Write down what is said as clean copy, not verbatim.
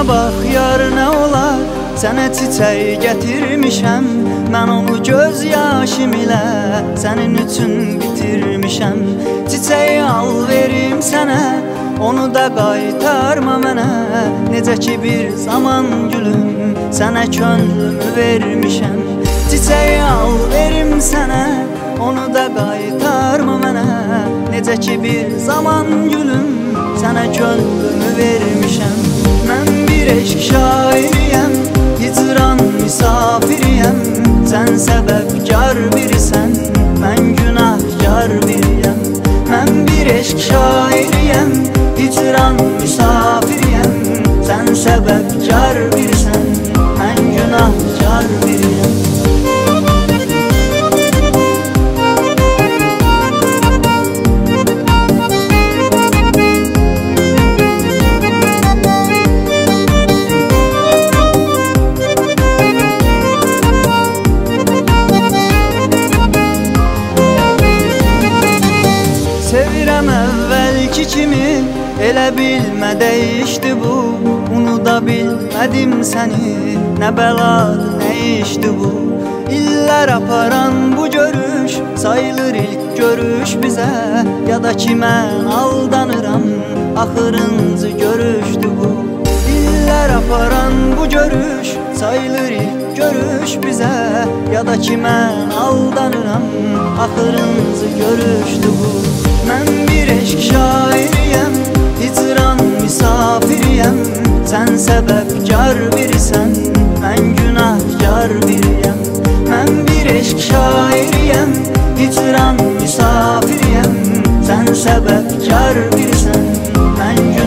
bax yar nə olar, sənə çiçək gətirmişəm. Mən onu göz yaşım ilə sənin üçün bitirmişəm. Çiçəyi al verim sənə, onu da qaytarma mənə. Necə ki bir zaman gülüm, sənə könlümü vermişəm. Çiçəyi al verim sənə, onu da qaytarma mənə. Necə ki bir zaman gülüm, sənə könlümü vermişəm. Mən bir eşq şairiyəm, hicran misafiriyəm. Sən səbəbkar birisən, mən günahkar biriyəm. Mən bir eşq şairiyəm, hicran misafiriyəm. Sən səbəbkar birisən, mən günahkar biriyəm. Sevirəm əvvəlki kimi, elə bilmə dəyişdi bu. Unuda bilmədim səni, nə bəladır, nə işdi bu. İllər aparan bu görüş, sayılır ilk görüş bizə. Ya da ki mən aldanıram, axırıncı görüşdü bu. İllər aparan bu görüş, sayılır ilk görüş bizə. Ya da ki mən aldanıram, axırıncı görüşdü bu. Mən bir eşq şairiyəm, hicran misafiriyəm. Sən səbəbkar birisən, mən günahkar biriyəm. Mən bir eşq şairiyəm, hicran misafiriyəm. Sən səbəbkar birisən, mən